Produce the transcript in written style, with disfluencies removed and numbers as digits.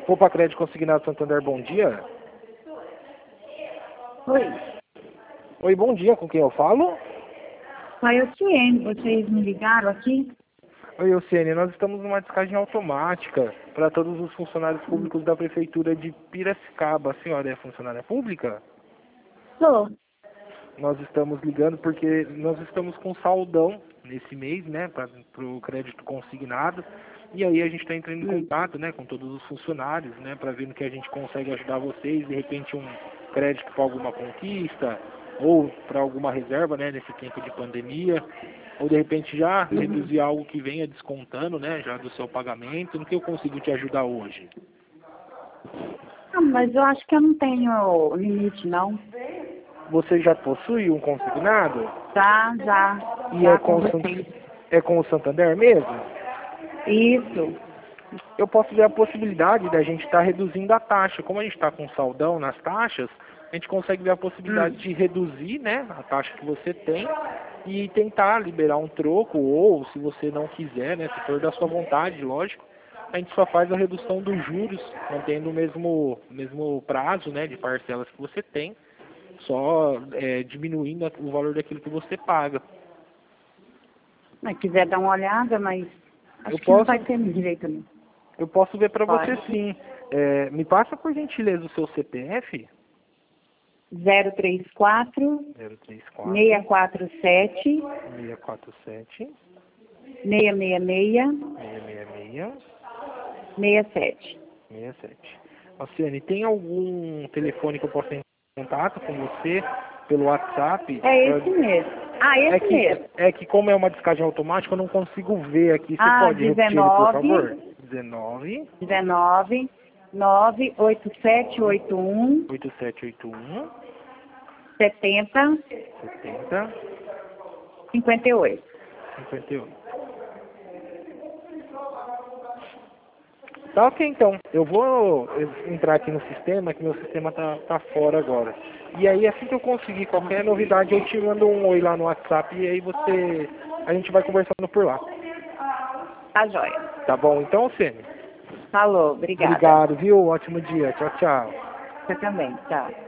Opa, Crédito Consignado Santander, bom dia. Oi. Oi, bom dia, com quem eu falo? Oi, Otiene, vocês me ligaram aqui? Oi, Eucênia, nós estamos numa descagem automática para todos os funcionários públicos da Prefeitura de Piracicaba. A senhora é funcionária pública? Sou. Nós estamos ligando porque nós estamos com saldão nesse mês, né, para o crédito consignado. E aí a gente está entrando em contato, né, com todos os funcionários, né, para ver no que a gente consegue ajudar vocês, de repente um crédito para alguma conquista ou para alguma reserva, né, nesse tempo de pandemia, ou de repente já reduzir algo que venha descontando, né, já do seu pagamento. No que eu consigo te ajudar hoje? Ah, mas eu acho que eu não tenho limite, não. Você já possui um consignado? Já. E Já é com, conversei. é com o Santander mesmo? Isso. Eu posso ver a possibilidade da gente estar reduzindo a taxa. Como a gente está com saldão nas taxas, a gente consegue ver a possibilidade de reduzir, né, a taxa que você tem e tentar liberar um troco, ou se você não quiser, né, se for da sua vontade, lógico, a gente só faz a redução dos juros, mantendo o mesmo prazo, né, de parcelas que você tem, só diminuindo o valor daquilo que você paga. Se quiser dar uma olhada, mas acho Eu que não posso, vai ter direito ali. eu posso ver para você Pode. sim. Me passa por gentileza o seu CPF? 034 034 647 647 666 666 67. 67. Alciane, tem algum telefone que eu possa entrar em contato com você pelo WhatsApp? É esse mesmo. Ah, esse mesmo. É que como é uma descagem automática, eu não consigo ver aqui. Você Ah, pode repetir ele, por favor? 19 98781 8781 70 70 58. 58. Tá ok, então. Eu vou entrar aqui no sistema, que meu sistema tá fora agora. E aí, assim que eu conseguir qualquer novidade, eu te mando um oi lá no WhatsApp e aí a gente vai conversando por lá. Tá joia. Tá bom, então, Cênia? Falou, obrigada. Obrigado, viu? Ótimo dia. Tchau, tchau. Você também, tchau.